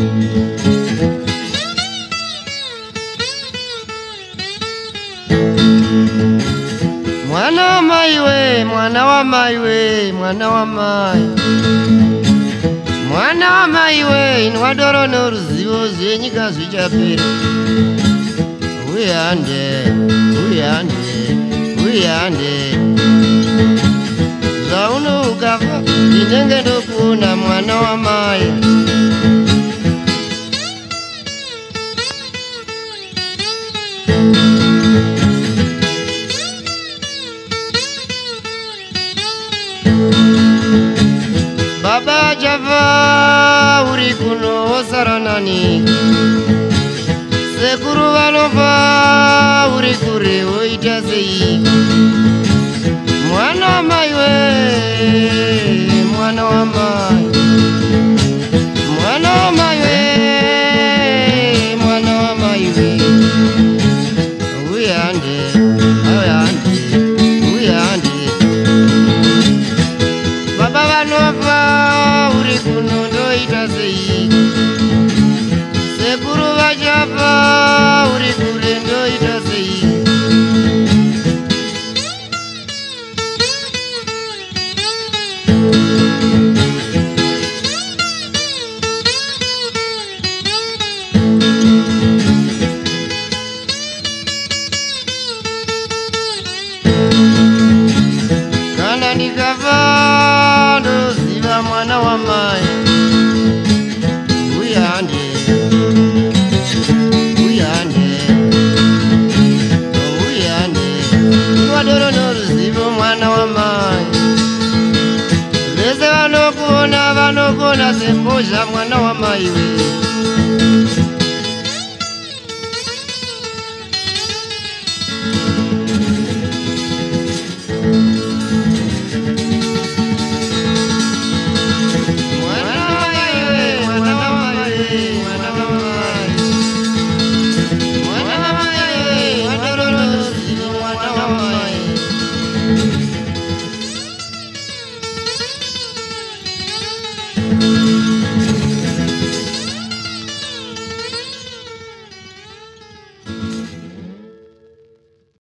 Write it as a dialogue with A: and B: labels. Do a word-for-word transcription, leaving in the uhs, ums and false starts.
A: Mwana wa mai we, mwana wa mai we, mwana wa mai. Mwana wa mai we, inwadoro noruzivo zvenyika zvichapera. Uyande, uyande, uyande. Zvauno ukafa, ndinenge ndokuona mwana wa mai. Baba Java uri kuno osaranani, sekuru vanova uri kure oita sei. Mwana wa mai we, mwana wa mai. Mwana wa mai we, mwana wa mai we. Uyande, uyande, uyande. Baba vanova uri kuno ndoita sei. Sekuru vachava uri kure ndoita sei. Kana ndikafa ndoziva mwana wa mai. Uyande, uyande, uyande. Inwadoro noruzivo mwana wa mai. Vese vanokuona vanokona sembozha mwana wa mai we. Thank you.